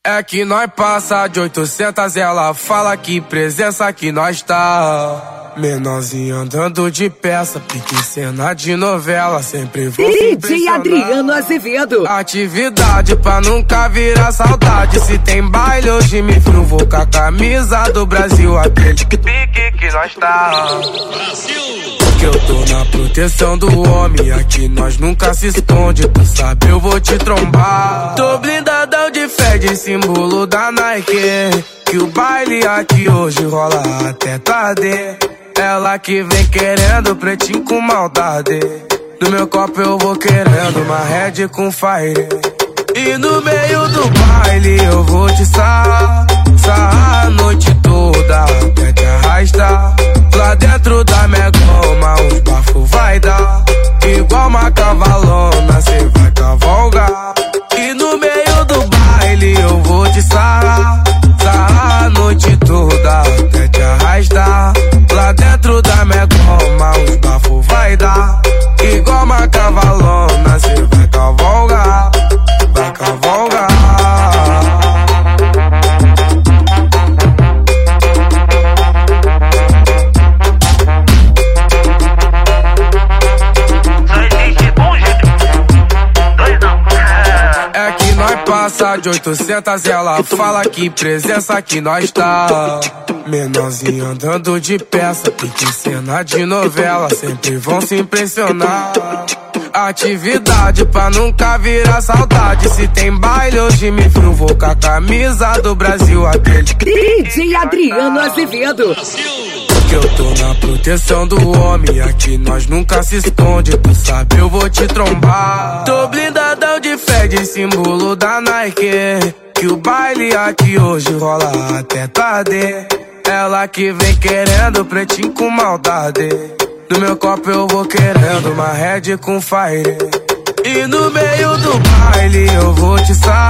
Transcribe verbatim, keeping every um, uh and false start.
É que nós passa de oitocentas, ela fala que presença que nós tá. Menorzinho andando de peça, pique cena de novela, sempre vou D J Adriano Azevedo. Atividade pra nunca virar saudade. Se tem baile hoje me frio, vou com a camisa do Brasil, aquele pique que nós tá. Que eu tô na proteção do homem, aqui nós nunca se esconde. Tu sabe eu vou te trombar. Tô blindadão de Fed, símbolo da Nike. Que o baile aqui hoje rola até tarde. Ela que vem querendo pretinho com maldade. No meu copo eu vou querendo uma Red com Fire. E no meio do baile eu vou te sarrar, sarrar a noite toda até te arrastar. Lá dentro da minha goma os bafos vai dar. Igual uma cavalona cê vai cavalgar. E no meio do baile eu vou te sarrar, sarrar a noite toda até te arrastar. Lá dentro da minha goma os bafos vai dar. Igual uma cavalona cê vai cavalgar, vai cavalgar. É que nós passa de oitocentas, ela fala que presença que nós tá. Menorzinho andando de peça, pique cena de novela, sempre vão se impressionar. Atividade pra nunca virar saudade. Se tem baile hoje me frio, vou com a camisa do Brasil, aquele D J Adriano Azevedo. Que eu tô na proteção do homem, aqui nós nunca se esconde. Tu sabe eu vou te trombar. Tô blindadão de Fed, símbolo da Nike. Que o baile aqui hoje rola até tarde. Ela que vem querendo pretinho com maldade. No meu copo eu vou querendo uma Red com Fire. E no meio do baile eu vou te sarrar,